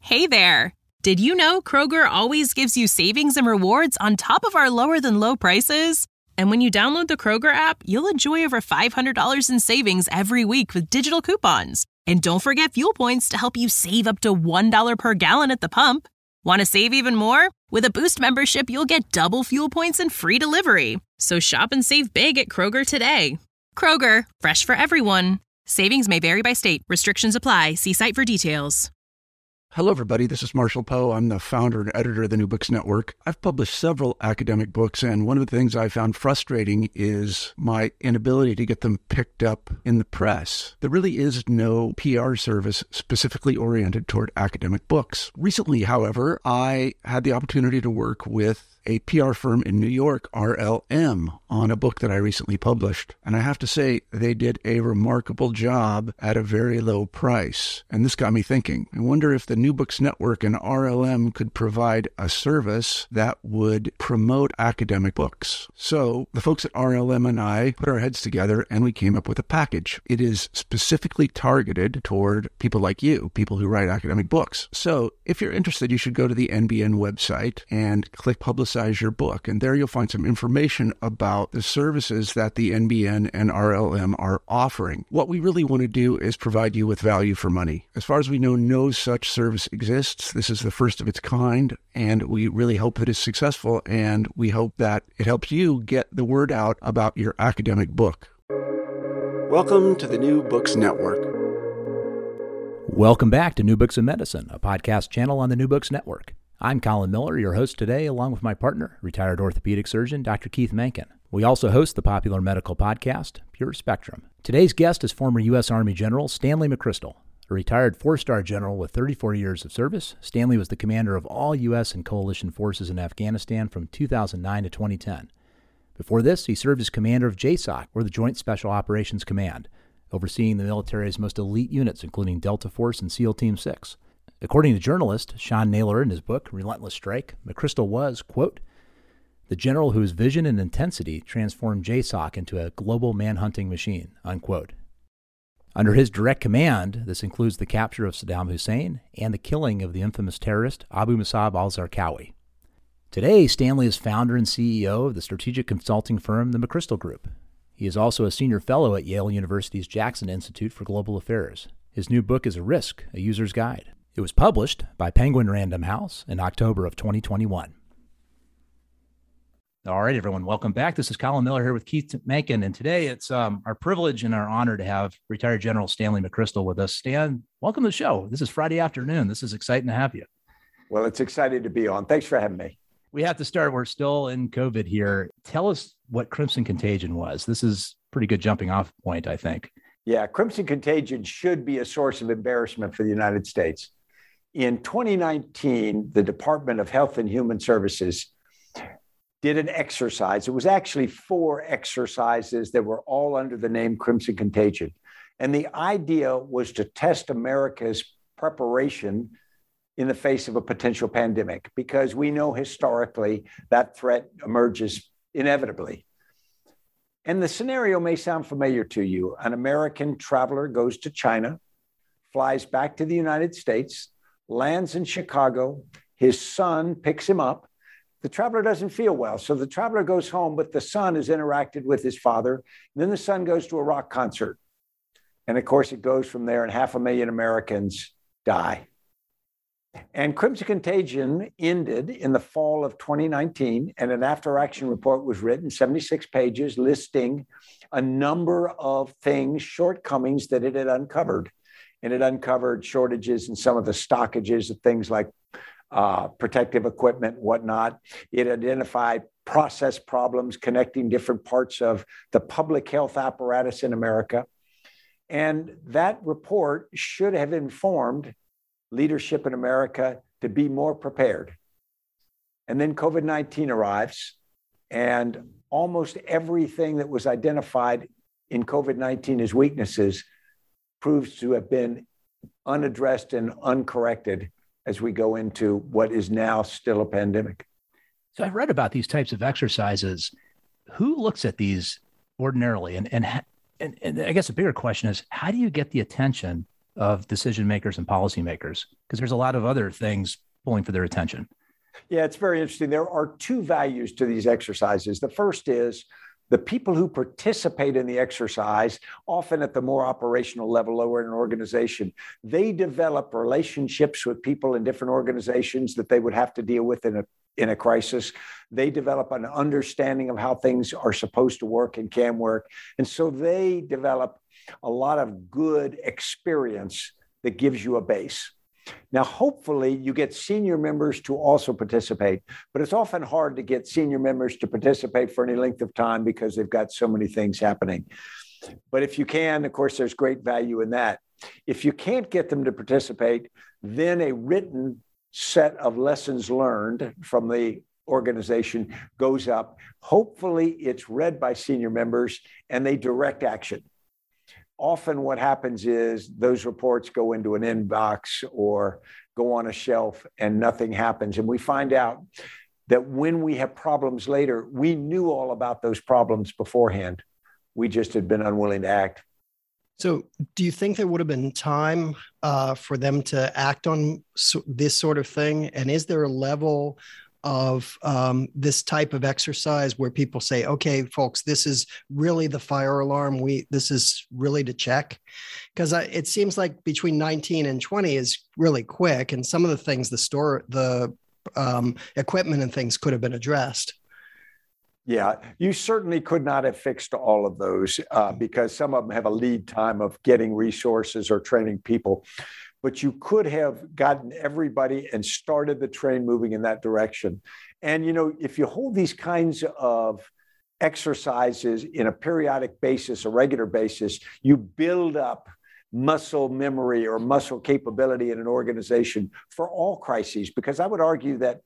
Hey there! Did you know Kroger always gives you savings and rewards on top of our lower-than-low prices? And when you download the Kroger app, you'll enjoy over $500 in savings every week with digital coupons. And don't forget fuel points to help you save up to $1 per gallon at the pump. Want to save even more? With a Boost membership, you'll get double fuel points and free delivery. So shop and save big at Kroger today. Kroger, fresh for everyone. Savings may vary by state. Restrictions apply. See site for details. Hello, everybody. This is Marshall Poe. I'm the founder and editor of the New Books Network. I've published several academic books, and one of the things I found frustrating is my inability to get them picked up in the press. There really is no PR service specifically oriented toward academic books. Recently, however, I had the opportunity to work with a PR firm in New York, RLM, on a book that I recently published. And I have to say, they did a remarkable job at a very low price. And this got me thinking. I wonder if the New Books Network and RLM could provide a service that would promote academic books. So the folks at RLM and I put our heads together and we came up with a package. It is specifically targeted toward people like you, people who write academic books. So if you're interested, you should go to the NBN website and click Publicize Your Book. And there you'll find some information about the services that the NBN and RLM are offering. What we really want to do is provide you with value for money. As far as we know, no such service exists. This is the first of its kind, and we really hope that it's successful, and we hope that it helps you get the word out about your academic book. Welcome to the New Books Network. Welcome back to New Books in Medicine, a podcast channel on the New Books Network. I'm Colin Miller, your host today, along with my partner, retired orthopedic surgeon, Dr. Keith Menken. We also host the popular medical podcast, Pure Spectrum. Today's guest is former U.S. Army General Stanley McChrystal. A retired four-star general with 34 years of service, Stanley was the commander of all U.S. and coalition forces in Afghanistan from 2009 to 2010. Before this, he served as commander of JSOC, or the Joint Special Operations Command, overseeing the military's most elite units, including Delta Force and SEAL Team 6. According to journalist Sean Naylor in his book, Relentless Strike, McChrystal was, quote, the general whose vision and intensity transformed JSOC into a global manhunting machine, unquote. Under his direct command, this includes the capture of Saddam Hussein and the killing of the infamous terrorist Abu Musab al-Zarqawi. Today, Stanley is founder and CEO of the strategic consulting firm, the McChrystal Group. He is also a senior fellow at Yale University's Jackson Institute for Global Affairs. His new book is A Risk, A User's Guide. It was published by Penguin Random House in October of 2021. All right, everyone, welcome back. This is Colin Miller here with Keith Menken, and today it's our privilege and our honor to have retired General Stanley McChrystal with us. Stan, welcome to the show. This is Friday afternoon. This is exciting to have you. Well, it's exciting to be on. Thanks for having me. We have to start. We're still in COVID here. Tell us what Crimson Contagion was. This is a pretty good jumping off point, I think. Yeah, Crimson Contagion should be a source of embarrassment for the United States. In 2019, the Department of Health and Human Services did an exercise. It was actually 4 exercises that were all under the name Crimson Contagion. And the idea was to test America's preparation in the face of a potential pandemic, because we know historically that threat emerges inevitably. And the scenario may sound familiar to you. An American traveler goes to China, flies back to the United States, lands in Chicago. His son picks him up. The traveler doesn't feel well. So the traveler goes home, but the son has interacted with his father. And then the son goes to a rock concert. And of course, it goes from there, and 500,000 Americans die. And Crimson Contagion ended in the fall of 2019, and an after-action report was written, 76 pages, listing a number of things, shortcomings that it had uncovered. And it uncovered shortages in some of the stockages of things like protective equipment, whatnot. It identified process problems connecting different parts of the public health apparatus in America. And that report should have informed leadership in America to be more prepared. And then COVID-19 arrives, and almost everything that was identified in COVID-19 as weaknesses proves to have been unaddressed and uncorrected as we go into what is now still a pandemic. So I've read about these types of exercises. Who looks at these ordinarily? And I guess a bigger question is, how do you get the attention of decision makers and policymakers? Because there's a lot of other things pulling for their attention. Yeah, it's very interesting. There are two values to these exercises. The first is the people who participate in the exercise, often at the more operational level, lower in an organization, they develop relationships with people in different organizations that they would have to deal with in a crisis. They develop an understanding of how things are supposed to work and can work. And so they develop a lot of good experience that gives you a base. Now, hopefully, you get senior members to also participate, but it's often hard to get senior members to participate for any length of time because they've got so many things happening. But if you can, of course, there's great value in that. If you can't get them to participate, then a written set of lessons learned from the organization goes up. Hopefully, it's read by senior members and they direct action. Often what happens is those reports go into an inbox or go on a shelf and nothing happens. And we find out that when we have problems later, we knew all about those problems beforehand. We just had been unwilling to act. So do you think there would have been time for them to act on this sort of thing? And is there a level of this type of exercise where people say, okay, folks, this is really the fire alarm. This is really to check? Because it seems like between 19 and 20 is really quick. And some of the things, the equipment and things could have been addressed. Yeah, you certainly could not have fixed all of those because some of them have a lead time of getting resources or training people. But you could have gotten everybody and started the train moving in that direction. And, you know, if you hold these kinds of exercises in a periodic basis, a regular basis, you build up muscle memory or muscle capability in an organization for all crises. Because I would argue that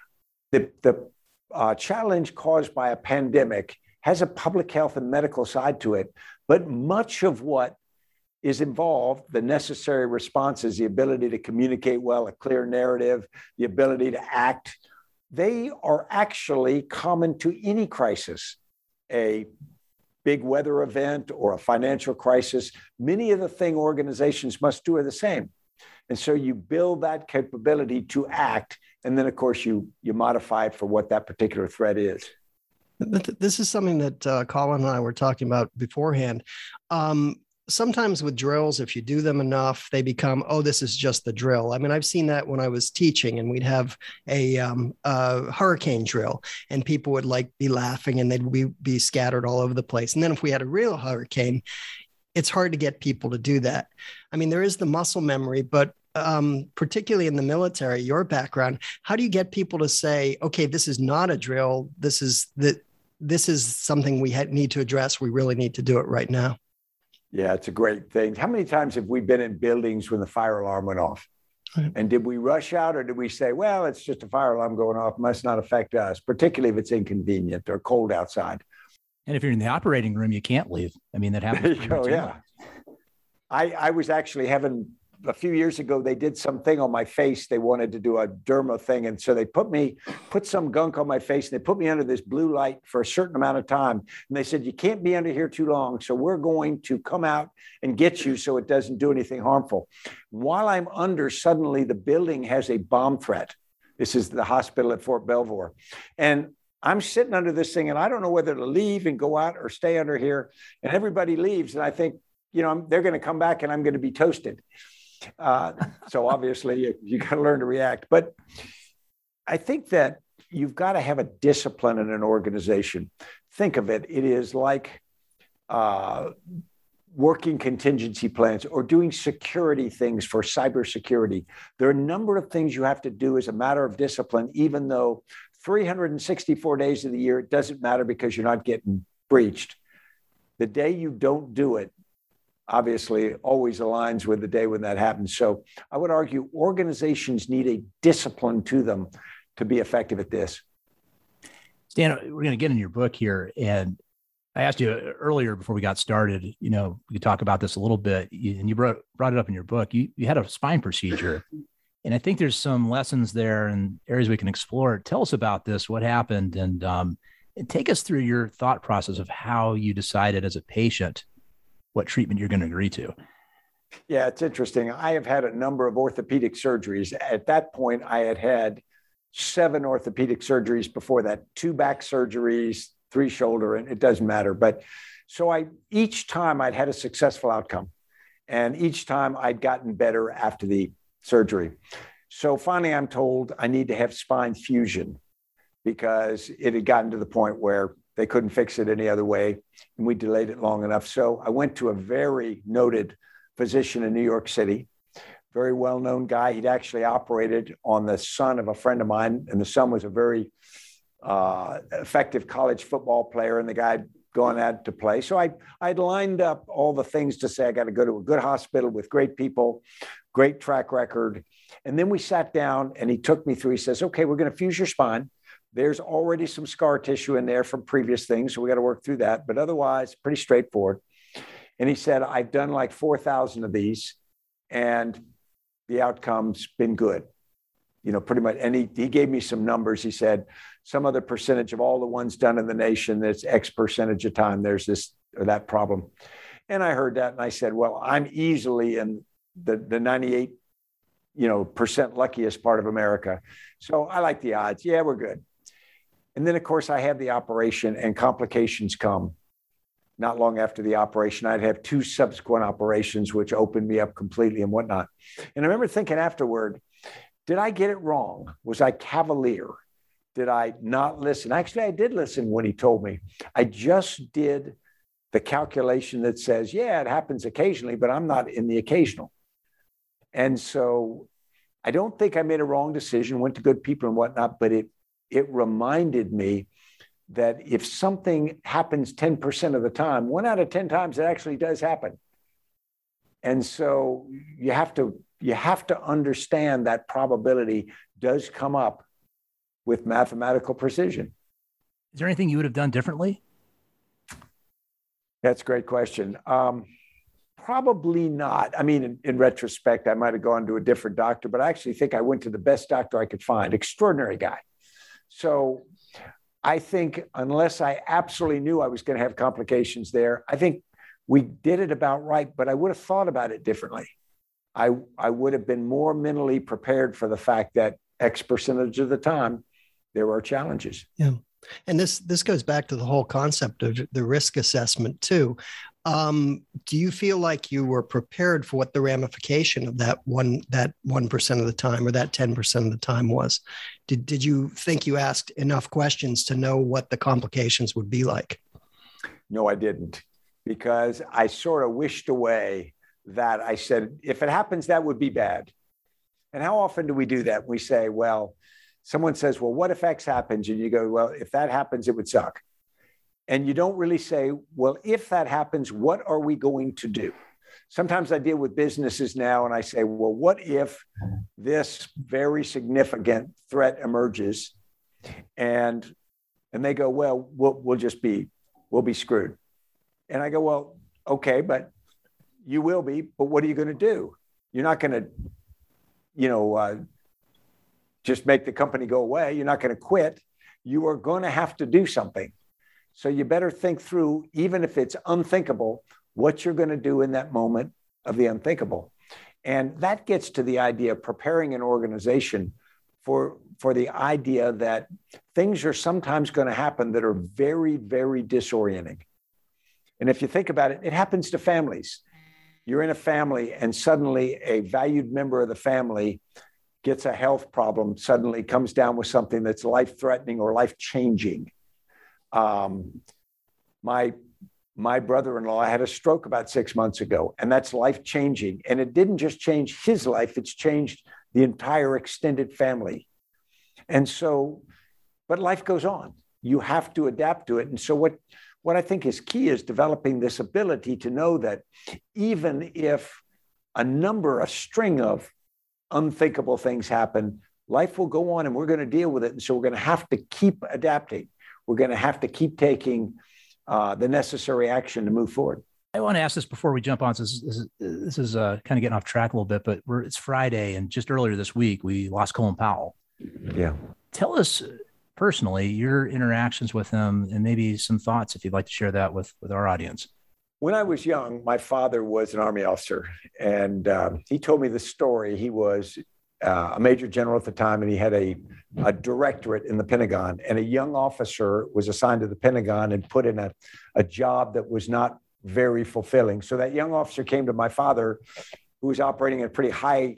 the challenge caused by a pandemic has a public health and medical side to it. But much of what is involved, the necessary responses, the ability to communicate well, a clear narrative, the ability to act, they are actually common to any crisis, a big weather event or a financial crisis. Many of the things organizations must do are the same. And so you build that capability to act, and then, of course, you modify it for what that particular threat is. This is something that Colin and I were talking about beforehand. Sometimes with drills, if you do them enough, they become, oh, this is just the drill. I mean, I've seen that when I was teaching and we'd have a hurricane drill and people would be laughing and they'd be scattered all over the place. And then if we had a real hurricane, it's hard to get people to do that. I mean, there is the muscle memory, but particularly in the military, your background, how do you get people to say, okay, this is not a drill. This is something we need to address. We really need to do it right now. Yeah, it's a great thing. How many times have we been in buildings when the fire alarm went off? And did we rush out or did we say, well, it's just a fire alarm going off, must not affect us, particularly if it's inconvenient or cold outside? And if you're in the operating room, you can't leave. I mean, that happens. There you go, yeah. I was actually having, a few years ago, they did something on my face. They wanted to do a derma thing. And so they put some gunk on my face and they put me under this blue light for a certain amount of time. And they said, you can't be under here too long. So we're going to come out and get you so it doesn't do anything harmful. While I'm under, suddenly the building has a bomb threat. This is the hospital at Fort Belvoir. And I'm sitting under this thing and I don't know whether to leave and go out or stay under here. And everybody leaves. And I think, you know, they're going to come back and I'm going to be toasted. So obviously you got to learn to react. But I think that you've got to have a discipline in an organization. Think of it. It is like working contingency plans or doing security things for cybersecurity. There are a number of things you have to do as a matter of discipline, even though 364 days of the year, it doesn't matter because you're not getting breached. The day you don't do it, obviously always aligns with the day when that happens. So I would argue organizations need a discipline to them to be effective at this. Stan, we're going to get in your book here. And I asked you earlier before we got started, you know, we could talk about this a little bit. And you brought it up in your book. You had a spine procedure. And I think there's some lessons there and areas we can explore. Tell us about this, what happened, and take us through your thought process of how you decided as a patient what treatment you're going to agree to. Yeah, it's interesting. I have had a number of orthopedic surgeries. At that point, I had had 7 orthopedic surgeries before that, 2 back surgeries, 3 shoulder, and it doesn't matter. But so each time I'd had a successful outcome, and each time I'd gotten better after the surgery. So finally, I'm told I need to have spine fusion because it had gotten to the point where they couldn't fix it any other way, and we delayed it long enough. So I went to a very noted physician in New York City, very well-known guy. He'd actually operated on the son of a friend of mine, and the son was a very effective college football player, and the guy had gone out to play. So I'd lined up all the things to say, I got to go to a good hospital with great people, great track record. And then we sat down and he took me through, he says, okay, we're going to fuse your spine. There's already some scar tissue in there from previous things, so we got to work through that. But otherwise, pretty straightforward. And he said, I've done like 4,000 of these, and the outcome's been good. You know, pretty much. And he gave me some numbers. He said, some other percentage of all the ones done in the nation, that's X percentage of time, there's this or that problem. And I heard that, and I said, well, I'm easily in the 98, percent luckiest part of America. So I like the odds. Yeah, we're good. And then, of course, I had the operation, and complications come. Not long after the operation, I'd have 2 subsequent operations, which opened me up completely and whatnot. And I remember thinking afterward, did I get it wrong? Was I cavalier? Did I not listen? Actually, I did listen when he told me. I just did the calculation that says, yeah, it happens occasionally, but I'm not in the occasional. And so I don't think I made a wrong decision, went to good people and whatnot, but it reminded me that if something happens 10% of the time, 1 out of 10 times it actually does happen. And so you have to understand that probability does come up with mathematical precision. Is there anything you would have done differently? That's a great question. Probably not. I mean, in retrospect, I might have gone to a different doctor, but I actually think I went to the best doctor I could find. Extraordinary guy. So I think unless I absolutely knew I was going to have complications there, I think we did it about right, but I would have thought about it differently. I would have been more mentally prepared for the fact that X percentage of the time there are challenges. Yeah. And this goes back to the whole concept of the risk assessment too. Do you feel like you were prepared for what the ramification of that 1% of the time or that 10% of the time was? Did you think you asked enough questions to know what the complications would be like? No, I didn't, because I sort of wished away that. I said, if it happens, that would be bad. And how often do we do that? We say, well, someone says, well, what if X happens? And you go, well, if that happens, it would suck. And you don't really say, well, if that happens, what are we going to do? Sometimes I deal with businesses now and I say, well, what if this very significant threat emerges? And they go, well, we'll be screwed. And I go, well, okay, but you will be, but what are you going to do? You're not going to, just make the company go away. You're not going to quit. You are going to have to do something. So you better think through, even if it's unthinkable, what you're going to do in that moment of the unthinkable. And that gets to the idea of preparing an organization for the idea that things are sometimes going to happen that are very, very disorienting. And if you think about it, it happens to families. You're in a family and suddenly a valued member of the family gets a health problem, suddenly comes down with something that's life-threatening or life-changing. My brother-in-law had a stroke about 6 months ago, and that's life-changing. And it didn't just change his life, it's changed the entire extended family. And so, but life goes on. You have to adapt to it. And so what I think is key is developing this ability to know that even if a string of unthinkable things happen, life will go on and we're going to deal with it. And so we're going to have to keep adapting. We're going to have to keep taking the necessary action to move forward. I want to ask this before we jump on. So this is kind of getting off track a little bit, but it's Friday, and just earlier this week, we lost Colin Powell. Yeah. Tell us personally your interactions with him and maybe some thoughts, if you'd like to share that with our audience. When I was young, my father was an Army officer, and he told me the story. He was a major general at the time, and he had a directorate in the Pentagon, and a young officer was assigned to the Pentagon and put in a job that was not very fulfilling. So that young officer came to my father, who was operating a pretty high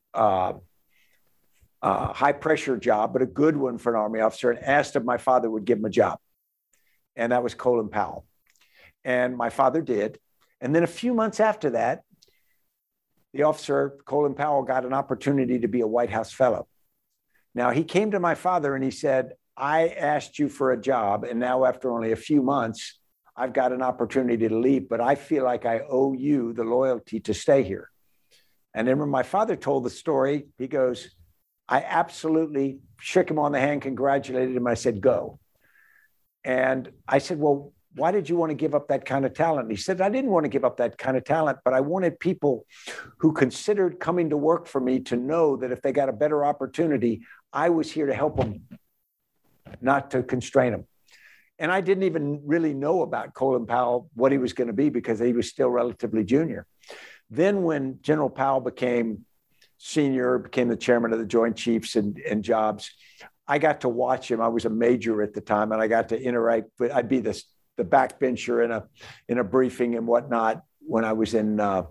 pressure job, but a good one for an Army officer, and asked if my father would give him a job. And that was Colin Powell. And my father did. And then a few months after that, the officer, Colin Powell, got an opportunity to be a White House fellow. Now, he came to my father and he said, I asked you for a job, and now after only a few months, I've got an opportunity to leave, but I feel like I owe you the loyalty to stay here. And then when my father told the story, he goes, I absolutely shook him on the hand, congratulated him. I said, go. And I said, well, why did you want to give up that kind of talent? And he said, I didn't want to give up that kind of talent, but I wanted people who considered coming to work for me to know that if they got a better opportunity, I was here to help them, not to constrain them. And I didn't even really know about Colin Powell, what he was going to be, because he was still relatively junior. Then when General Powell became senior, became the chairman of the Joint Chiefs and Jobs, I got to watch him. I was a major at the time, and I got to interact with, I'd be the backbencher in a briefing and whatnot when I was in a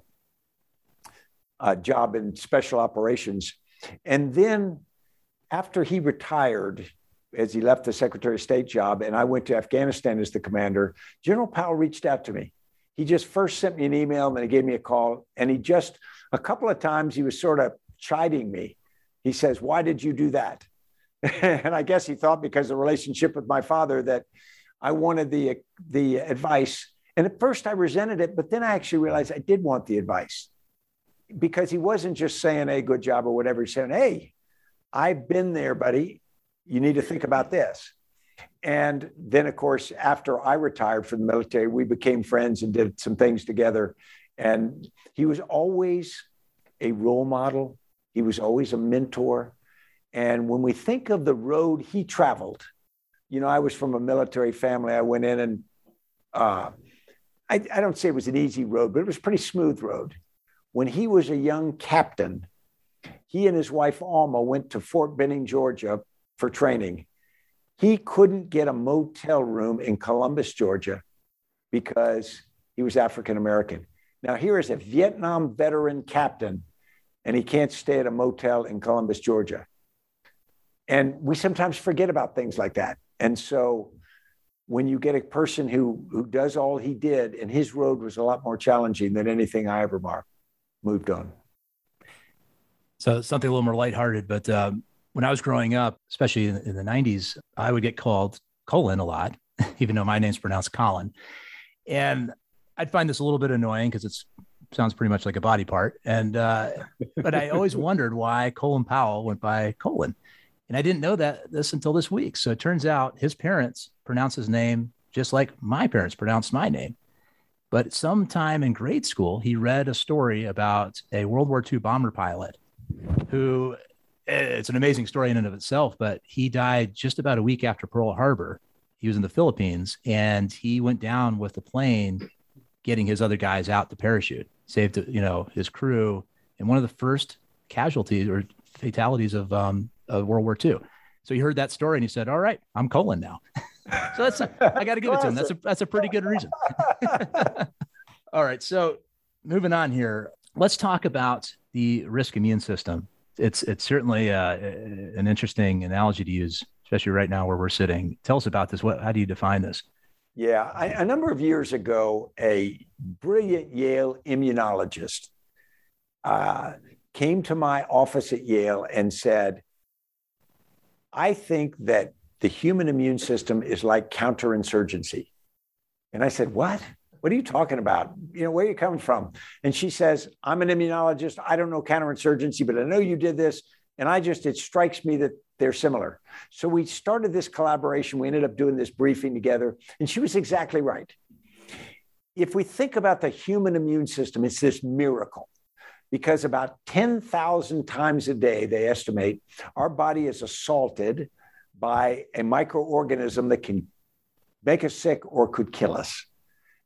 job in special operations. And then after he retired, as he left the Secretary of State job, and I went to Afghanistan as the commander, General Powell reached out to me. He just first sent me an email, and then he gave me a call. And he just, a couple of times, he was sort of chiding me. He says, why did you do that? And I guess he thought because of the relationship with my father that I wanted the advice. And at first I resented it, but then I actually realized I did want the advice, because he wasn't just saying, hey, good job or whatever. He's saying, hey, I've been there, buddy. You need to think about this. And then, of course, after I retired from the military, we became friends and did some things together. And he was always a role model. He was always a mentor. And when we think of the road he traveled, you know, I was from a military family. I went in and I don't say it was an easy road, but it was a pretty smooth road. When he was a young captain, he and his wife, Alma, went to Fort Benning, Georgia for training. He couldn't get a motel room in Columbus, Georgia, because he was African-American. Now, here is a Vietnam veteran captain, and he can't stay at a motel in Columbus, Georgia. And we sometimes forget about things like that. And so when you get a person who does all he did, and his road was a lot more challenging than anything I ever moved on. So something a little more lighthearted, but when I was growing up, especially in the 90s, I would get called Colin a lot, even though my name's pronounced Colin. And I'd find this a little bit annoying because it sounds pretty much like a body part. And but I always wondered why Colin Powell went by Colin. And I didn't know this until this week. So it turns out his parents pronounce his name just like my parents pronounced my name. But sometime in grade school, he read a story about a World War II bomber pilot who, it's an amazing story in and of itself, but he died just about a week after Pearl Harbor. He was in the Philippines, and he went down with the plane getting his other guys out to parachute, saved, his crew. And one of the first casualties or fatalities of World War II. So he heard that story and he said, all right, I'm Colin now. So I got to give it to him. That's a pretty good reason. All right. So moving on here, let's talk about the risk immune system. It's certainly an interesting analogy to use, especially right now where we're sitting. Tell us about this. How do you define this? Yeah. A number of years ago, a brilliant Yale immunologist came to my office at Yale and said, I think that the human immune system is like counterinsurgency. And I said, what? What are you talking about? Where are you coming from? And she says, I'm an immunologist. I don't know counterinsurgency, but I know you did this. And it strikes me that they're similar. So we started this collaboration. We ended up doing this briefing together. And she was exactly right. If we think about the human immune system, it's this miracle. Because about 10,000 times a day, they estimate, our body is assaulted by a microorganism that can make us sick or could kill us.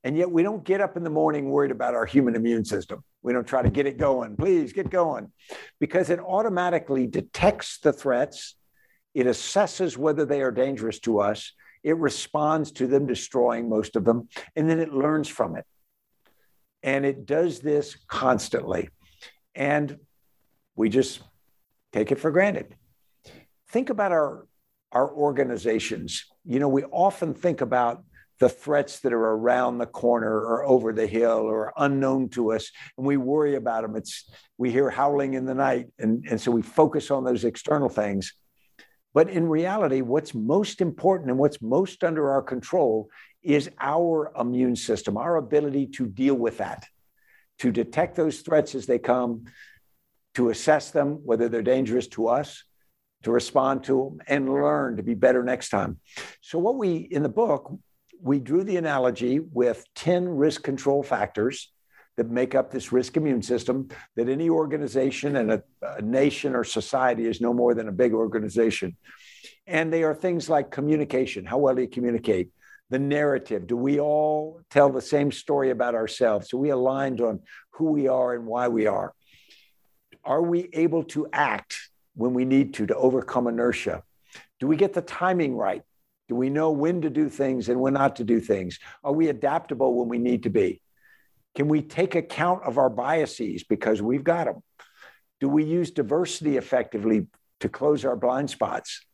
And yet we don't get up in the morning worried about our human immune system. We don't try to get it going. Please get going, because it automatically detects the threats. It assesses whether they are dangerous to us. It responds to them, destroying most of them, and then it learns from it. And it does this constantly. And we just take it for granted. Think about our organizations. You know, we often think about the threats that are around the corner or over the hill or unknown to us, and we worry about them. We hear howling in the night, and so we focus on those external things. But in reality, what's most important and what's most under our control is our immune system, our ability to deal with that, to detect those threats as they come, to assess them, whether they're dangerous to us, to respond to them, and learn to be better next time. So in the book, we drew the analogy with 10 risk control factors that make up this risk immune system, that any organization and a nation or society is no more than a big organization. And they are things like communication. How well do you communicate? The narrative. Do we all tell the same story about ourselves? Are we aligned on who we are and why we are? Are we able to act when we need to overcome inertia? Do we get the timing right? Do we know when to do things and when not to do things? Are we adaptable when we need to be? Can we take account of our biases because we've got them? Do we use diversity effectively to close our blind spots?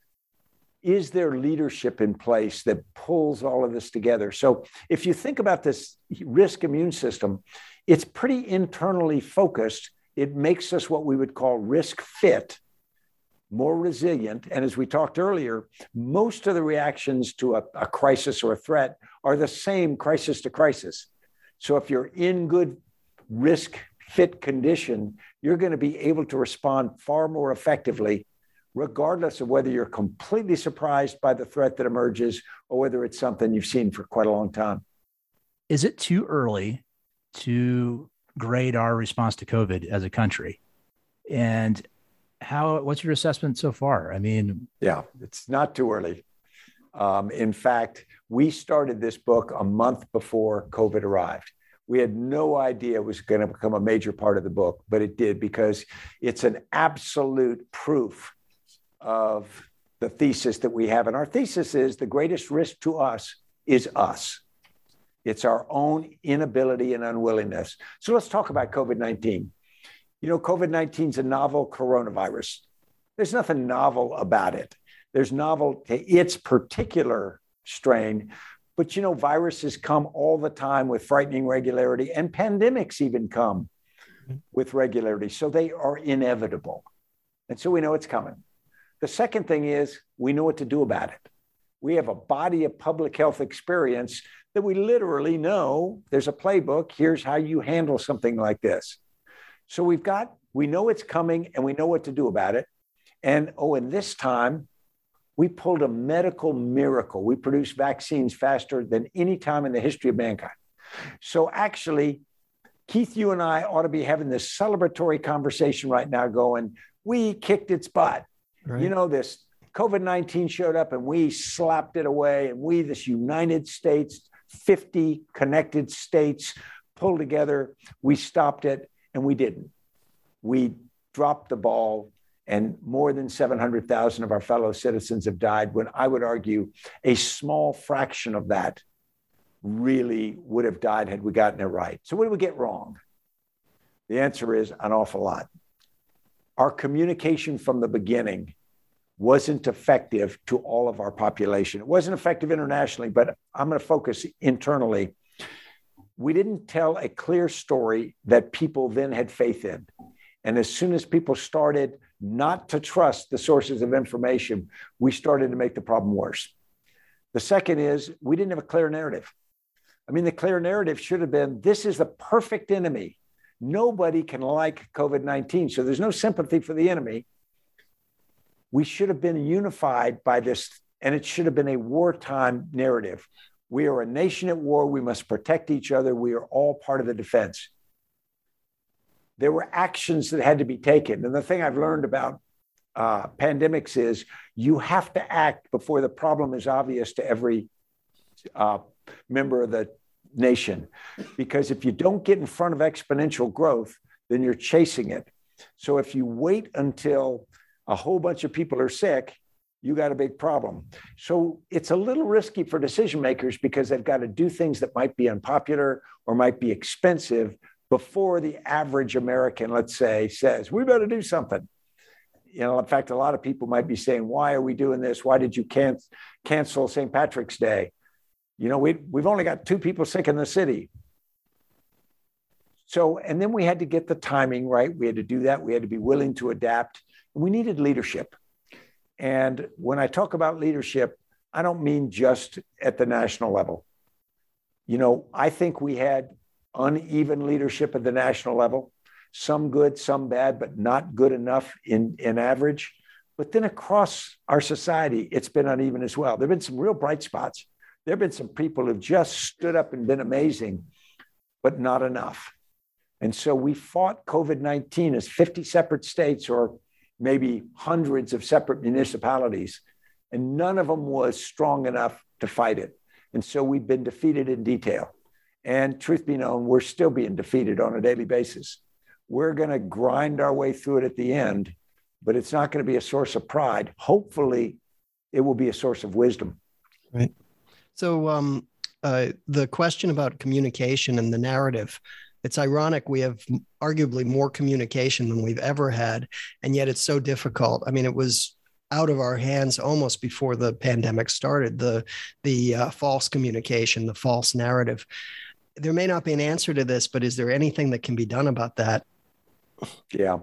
Is there leadership in place that pulls all of this together? So if you think about this risk immune system, it's pretty internally focused. It makes us what we would call risk fit, more resilient. And as we talked earlier, most of the reactions to a crisis or a threat are the same crisis to crisis. So if you're in good risk fit condition, you're going to be able to respond far more effectively, regardless of whether you're completely surprised by the threat that emerges or whether it's something you've seen for quite a long time. Is it too early to grade our response to COVID as a country? And what's your assessment so far? I mean, yeah, it's not too early. In fact, we started this book a month before COVID arrived. We had no idea it was going to become a major part of the book, but it did, because it's an absolute proof of the thesis that we have. And our thesis is the greatest risk to us is us. It's our own inability and unwillingness. So let's talk about COVID-19. You know, COVID-19 is a novel coronavirus. There's nothing novel about it. There's novel to its particular strain. But, you know, viruses come all the time with frightening regularity, and pandemics even come with regularity. So they are inevitable. And so we know it's coming. The second thing is we know what to do about it. We have a body of public health experience that we literally know there's a playbook. Here's how you handle something like this. So we know it's coming and we know what to do about it. And in this time, we pulled a medical miracle. We produced vaccines faster than any time in the history of mankind. So actually, Keith, you and I ought to be having this celebratory conversation right now going, we kicked its butt. Right. You know, this COVID-19 showed up and we slapped it away. And this United States, 50 connected states pulled together. We stopped it, and we didn't. We dropped the ball, and more than 700,000 of our fellow citizens have died, when I would argue a small fraction of that really would have died had we gotten it right. So what did we get wrong? The answer is an awful lot. Our communication from the beginning wasn't effective to all of our population. It wasn't effective internationally, but I'm going to focus internally. We didn't tell a clear story that people then had faith in. And as soon as people started not to trust the sources of information, we started to make the problem worse. The second is we didn't have a clear narrative. I mean, the clear narrative should have been, this is the perfect enemy. Nobody can like COVID-19, so there's no sympathy for the enemy. We should have been unified by this, and it should have been a wartime narrative. We are a nation at war. We must protect each other. We are all part of the defense. There were actions that had to be taken. And the thing I've learned about pandemics is you have to act before the problem is obvious to every member of the nation, because if you don't get in front of exponential growth, then you're chasing it. So if you wait until a whole bunch of people are sick, you got a big problem. So it's a little risky for decision makers because they've got to do things that might be unpopular or might be expensive before the average American, let's say, says, we better do something. You know, in fact, a lot of people might be saying, why are we doing this? Why did you cancel St. Patrick's Day? You know, we've only got 2 people sick in the city. So, and then we had to get the timing right. We had to do that. We had to be willing to adapt. And we needed leadership. And when I talk about leadership, I don't mean just at the national level. You know, I think we had uneven leadership at the national level, some good, some bad, but not good enough in average. But then across our society, it's been uneven as well. There have been some real bright spots. There have been some people who've just stood up and been amazing, but not enough. And so we fought COVID-19 as 50 separate states or maybe hundreds of separate municipalities, and none of them was strong enough to fight it. And so we've been defeated in detail. And truth be known, we're still being defeated on a daily basis. We're going to grind our way through it at the end, but it's not going to be a source of pride. Hopefully, it will be a source of wisdom. Right. So the question about communication and the narrative, it's ironic. We have arguably more communication than we've ever had, and yet it's so difficult. I mean, it was out of our hands almost before the pandemic started, the false communication, the false narrative. There may not be an answer to this, but is there anything that can be done about that? Yeah,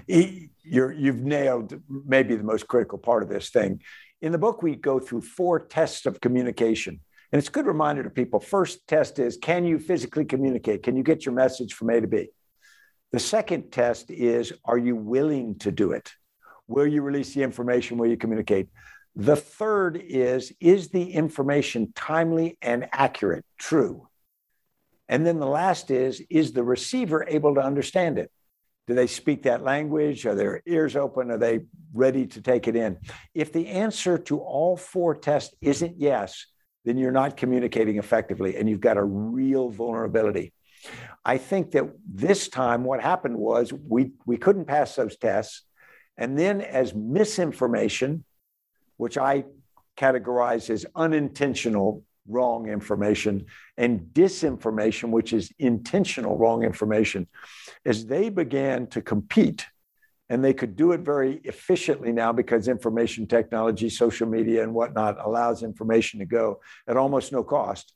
you've nailed maybe the most critical part of this thing. In the book, we go through 4 tests of communication. And it's a good reminder to people. First test is, can you physically communicate? Can you get your message from A to B? The second test is, are you willing to do it? Will you release the information? Will you communicate? The third is the information timely and accurate, true? And then the last is the receiver able to understand it? Do they speak that language? Are their ears open? Are they ready to take it in? If the answer to all 4 tests isn't yes, then you're not communicating effectively and you've got a real vulnerability. I think that this time what happened was we couldn't pass those tests. And then as misinformation, which I categorize as unintentional wrong information, and disinformation, which is intentional wrong information, as they began to compete, and they could do it very efficiently now because information technology, social media and whatnot allows information to go at almost no cost.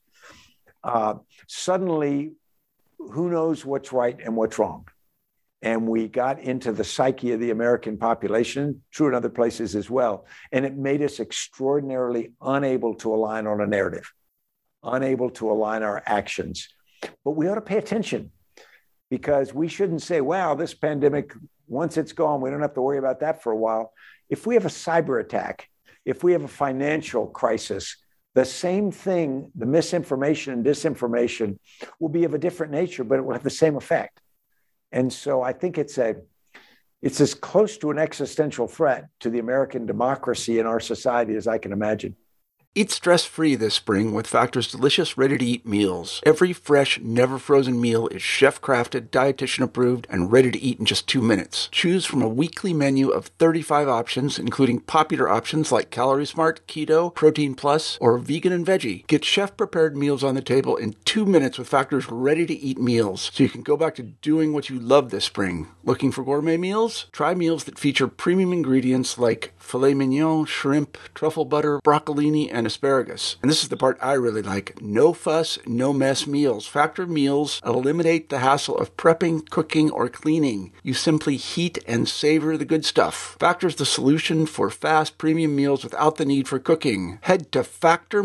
Suddenly, who knows what's right and what's wrong? And we got into the psyche of the American population, true in other places as well. And it made us extraordinarily unable to align on a narrative, unable to align our actions. But we ought to pay attention, because we shouldn't say, wow, this pandemic, once it's gone, we don't have to worry about that for a while. If we have a cyber attack, if we have a financial crisis, the same thing, the misinformation and disinformation will be of a different nature, but it will have the same effect. And so I think it's as close to an existential threat to the American democracy and our society as I can imagine. Eat stress-free this spring with Factor's delicious, ready-to-eat meals. Every fresh, never-frozen meal is chef-crafted, dietitian-approved, and ready to eat in just 2 minutes. Choose from a weekly menu of 35 options, including popular options like Calorie Smart, Keto, Protein Plus, or Vegan and Veggie. Get chef-prepared meals on the table in 2 minutes with Factor's ready-to-eat meals, so you can go back to doing what you love this spring. Looking for gourmet meals? Try meals that feature premium ingredients like filet mignon, shrimp, truffle butter, broccolini, and asparagus. And this is the part I really like. No fuss, no mess meals. Factor meals eliminate the hassle of prepping, cooking, or cleaning. You simply heat and savor the good stuff. Factor's the solution for fast premium meals without the need for cooking. Head to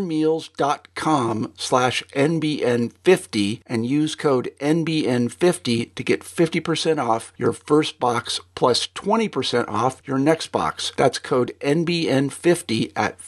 factormeals.com/NBN50 and use code NBN50 to get 50% off your first box plus 20% off your next box. That's code NBN50 at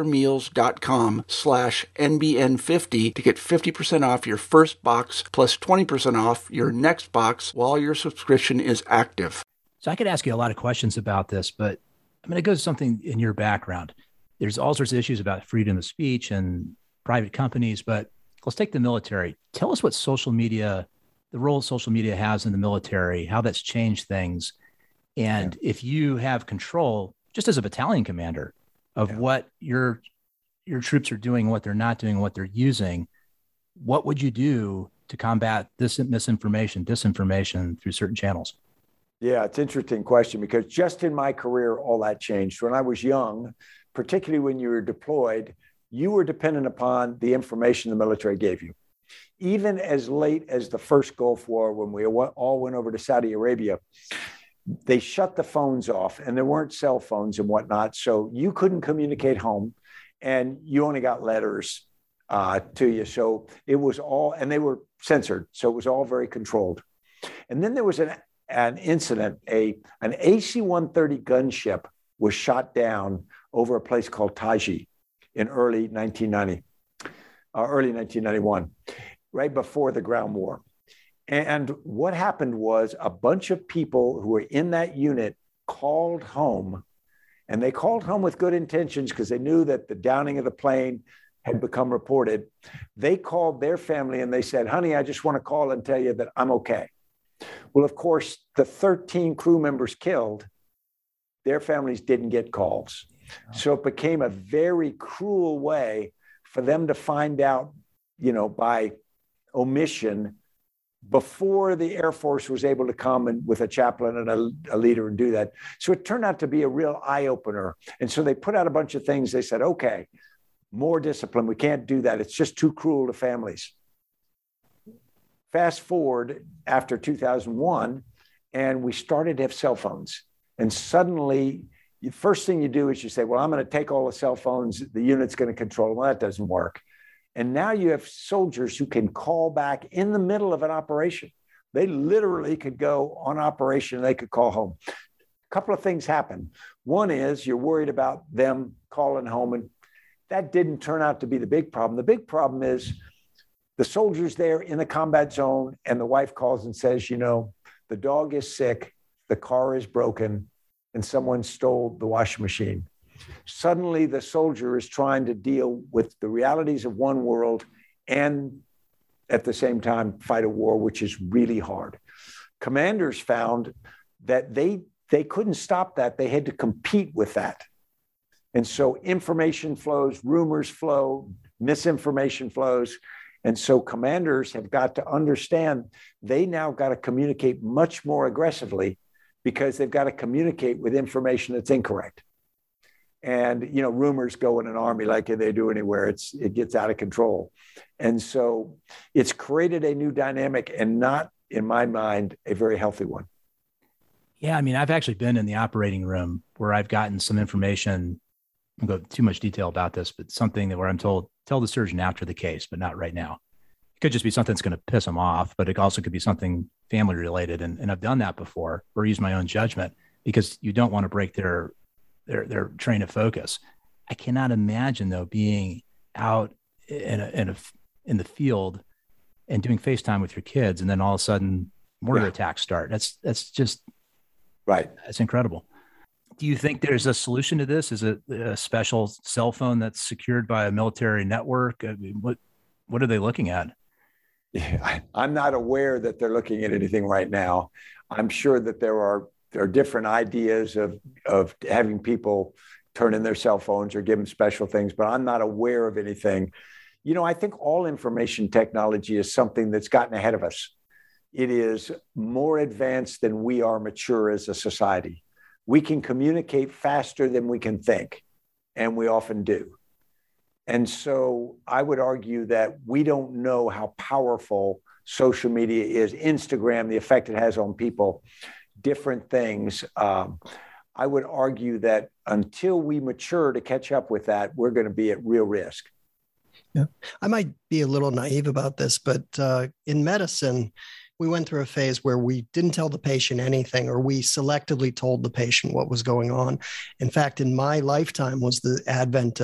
factormeals.com/NBN50 to get 50% off your first box plus 20% off your next box while your subscription is active. So I could ask you a lot of questions about this, but I'm going to go to something in your background. There's all sorts of issues about freedom of speech and private companies, but let's take the military. Tell us what social media, the role social media has in the military, how that's changed things. And if you have control, just as a battalion commander, of what your troops are doing, what they're not doing, what they're using, what would you do to combat this disinformation through certain channels? Yeah, it's an interesting question, because just in my career, all that changed. When I was young, particularly when you were deployed, you were dependent upon the information the military gave you. Even as late as the first Gulf War, when we all went over to Saudi Arabia, they shut the phones off, and there weren't cell phones and whatnot. So you couldn't communicate home, and you only got letters to you. So it was all, and they were censored. So it was all very controlled. And then there was an incident, an AC-130 gunship was shot down over a place called Taji in early 1991, right before the ground war. And what happened was a bunch of people who were in that unit called home, and they called home with good intentions because they knew that the downing of the plane had become reported. They called their family and they said, honey, I just want to call and tell you that I'm okay. Well, of course, the 13 crew members killed, their families didn't get calls. So it became a very cruel way for them to find out, by omission, before the Air Force was able to come and with a chaplain and a leader and do that. So it turned out to be a real eye-opener. And so they put out a bunch of things. They said, okay, more discipline. We can't do that. It's just too cruel to families. Fast forward after 2001, and we started to have cell phones. And suddenly, the first thing you do is you say, well, I'm going to take all the cell phones. The unit's going to control them. Well, that doesn't work. And now you have soldiers who can call back in the middle of an operation. They literally could go on operation and they could call home. A couple of things happen. One is you're worried about them calling home, and that didn't turn out to be the big problem. The big problem is the soldier's there in the combat zone, and the wife calls and says, the dog is sick, the car is broken, and someone stole the washing machine. Suddenly, the soldier is trying to deal with the realities of one world and at the same time fight a war, which is really hard. Commanders found that they couldn't stop that. They had to compete with that. And so information flows, rumors flow, misinformation flows. And so commanders have got to understand they now got to communicate much more aggressively, because they've got to communicate with information that's incorrect. And, rumors go in an army like they do anywhere. It gets out of control. And so it's created a new dynamic, and not, in my mind, a very healthy one. Yeah. I mean, I've actually been in the operating room where I've gotten some information. I won't go too much detail about this, but something where I'm told, tell the surgeon after the case, but not right now. It could just be something that's going to piss them off, but it also could be something family related. And I've done that before, or used my own judgment, because you don't want to break their train of focus. I cannot imagine, though, being out in the field and doing FaceTime with your kids, and then all of a sudden mortar attacks start. That's just right. That's incredible. Do you think there's a solution to this? Is it a special cell phone that's secured by a military network? I mean, what are they looking at? Yeah, I'm not aware that they're looking at anything right now. I'm sure that there are different ideas of having people turn in their cell phones or give them special things, but I'm not aware of anything. I think all information technology is something that's gotten ahead of us. It is more advanced than we are mature as a society. We can communicate faster than we can think, and we often do. And so I would argue that we don't know how powerful social media is, Instagram, the effect it has on people, different things. I would argue that until we mature to catch up with that, we're going to be at real risk. Yeah, I might be a little naive about this, but in medicine, we went through a phase where we didn't tell the patient anything, or we selectively told the patient what was going on. In fact, in my lifetime was the advent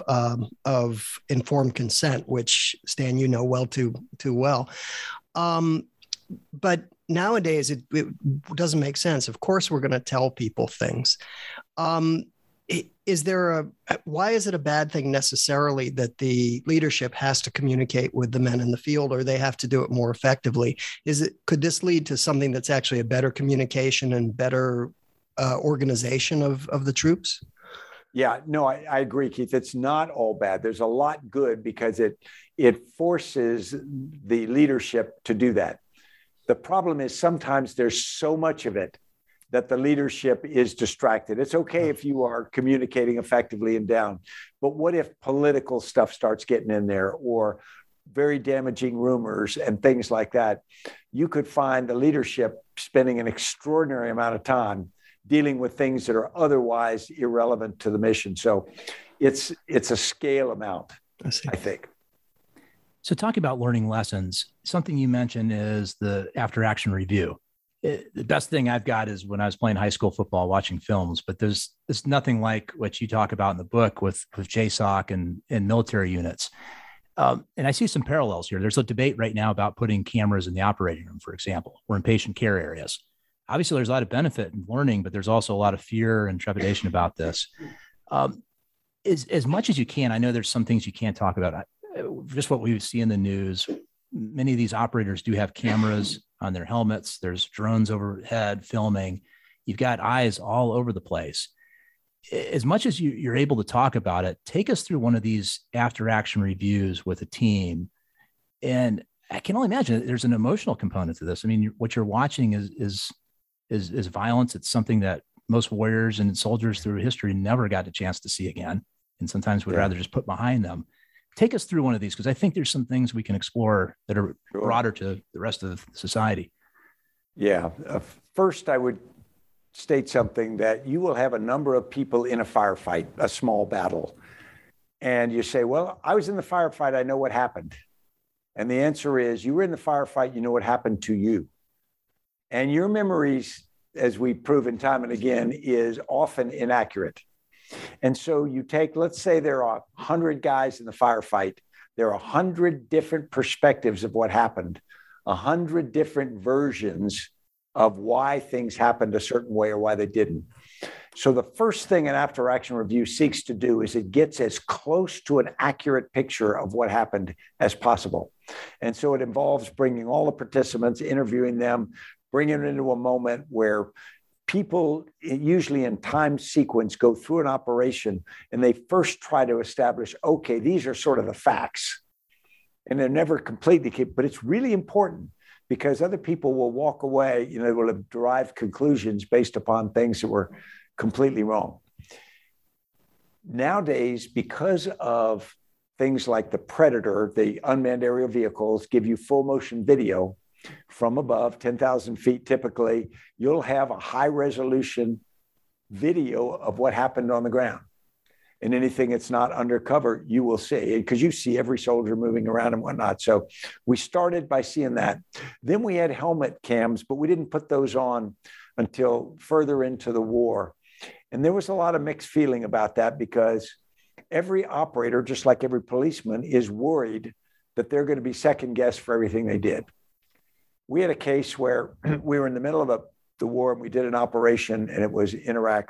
of informed consent, which, Stan, you know well too well. But nowadays, it doesn't make sense. Of course, we're going to tell people things. Why is it a bad thing necessarily that the leadership has to communicate with the men in the field, or they have to do it more effectively? Could this lead to something that's actually a better communication and better organization of the troops? Yeah, no, I agree, Keith. It's not all bad. There's a lot good because it forces the leadership to do that. The problem is sometimes there's so much of it that the leadership is distracted. It's okay if you are communicating effectively and down, but what if political stuff starts getting in there, or very damaging rumors and things like that? You could find the leadership spending an extraordinary amount of time dealing with things that are otherwise irrelevant to the mission. So it's a scale amount, I think. So talking about learning lessons, something you mentioned is the after action review. The best thing I've got is when I was playing high school football, watching films, but there's nothing like what you talk about in the book with JSOC and military units. And I see some parallels here. There's a debate right now about putting cameras in the operating room, for example, or in patient care areas. Obviously, there's a lot of benefit in learning, but there's also a lot of fear and trepidation about this. As much as you can, I know there's some things you can't talk about. Just what we see in the news, many of these operators do have cameras on their helmets. There's drones overhead filming. You've got eyes all over the place. As much as you're able to talk about it, take us through one of these after action reviews with a team. And I can only imagine there's an emotional component to this. I mean, what you're watching is violence. It's something that most warriors and soldiers through history never got a chance to see again, and sometimes would rather just put behind them. Take us through one of these, because I think there's some things we can explore that are broader to the rest of society. Yeah. First, I would state something that you will have a number of people in a firefight, a small battle, and you say, well, I was in the firefight, I know what happened. And the answer is, you were in the firefight, you know what happened to you. And your memories, as we've proven time and again, is often inaccurate. And so you take, let's say there are 100 guys in the firefight. There are 100 different perspectives of what happened, 100 different versions of why things happened a certain way or why they didn't. So the first thing an after action review seeks to do is it gets as close to an accurate picture of what happened as possible. And so it involves bringing all the participants, interviewing them, bringing it into a moment where people, usually in time sequence, go through an operation and they first try to establish, okay, these are sort of the facts. And they're never completely, but it's really important because other people will walk away, they will have derived conclusions based upon things that were completely wrong. Nowadays, because of things like the Predator, the unmanned aerial vehicles give you full motion video from above, 10,000 feet typically, you'll have a high resolution video of what happened on the ground. And anything that's not undercover, you will see, because you see every soldier moving around and whatnot. So we started by seeing that. Then we had helmet cams, but we didn't put those on until further into the war. And there was a lot of mixed feeling about that because every operator, just like every policeman, is worried that they're going to be second guessed for everything they did. We had a case where we were in the middle of the war and we did an operation and it was in Iraq.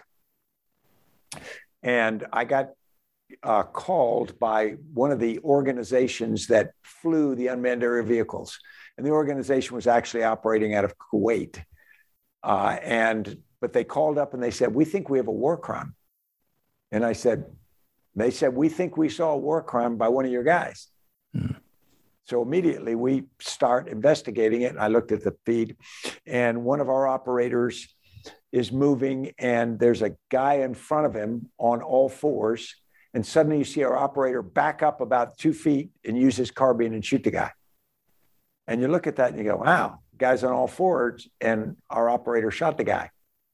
And I got called by one of the organizations that flew the unmanned aerial vehicles. And the organization was actually operating out of Kuwait. But they called up and they said, we think we have a war crime. And they said, we think we saw a war crime by one of your guys. So immediately we start investigating it. I looked at the feed and one of our operators is moving and there's a guy in front of him on all fours. And suddenly you see our operator back up about 2 feet and use his carbine and shoot the guy. And you look at that and you go, wow, guy's on all fours and our operator shot the guy.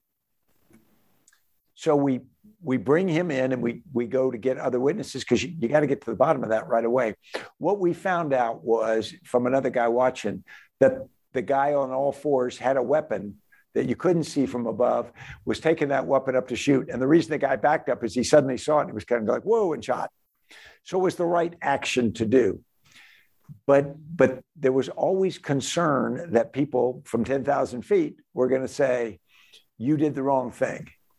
So we bring him in and we go to get other witnesses because you got to get to the bottom of that right away. What we found out was from another guy watching that the guy on all fours had a weapon that you couldn't see from above, was taking that weapon up to shoot. And the reason the guy backed up is he suddenly saw it and he was kind of like, whoa, and shot. So it was the right action to do. But there was always concern that people from 10,000 feet were going to say, you did the wrong thing.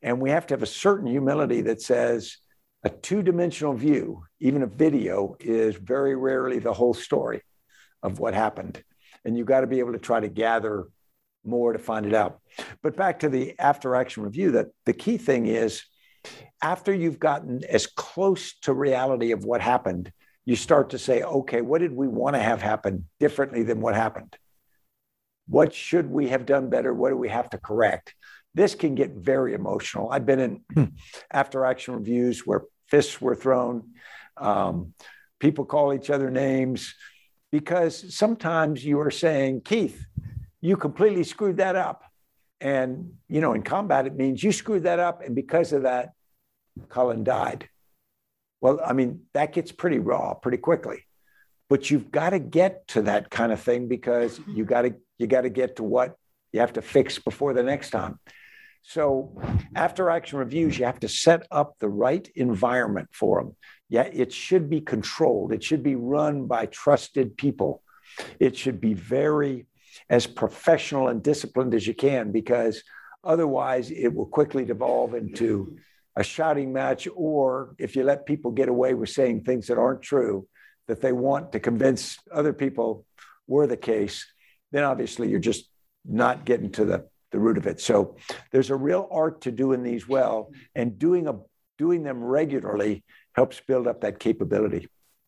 And we have to have a certain humility that says a two-dimensional view, even a video, is very rarely the whole story of what happened. And you've got to be able to try to gather more to find it out. But back to the after-action review, that the key thing is, after you've gotten as close to reality of what happened, you start to say, okay, what did we want to have happen differently than what happened? What should we have done better? What do we have to correct? This can get very emotional. I've been in after-action reviews where fists were thrown. People call each other names, because sometimes you are saying, Keith, you completely screwed that up. And, in combat, it means you screwed that up. And because of that, Colin died. Well, that gets pretty raw pretty quickly. But you've got to get to that kind of thing, because you got to get to what you have to fix before the next time. So after action reviews, you have to set up the right environment for them. Yeah, it should be controlled. It should be run by trusted people. It should be very as professional and disciplined as you can, because otherwise it will quickly devolve into a shouting match, or if you let people get away with saying things that aren't true, that they want to convince other people were the case, then obviously you're just not getting to the root of it. So there's a real art to doing these well, and doing them regularly helps build up that capability.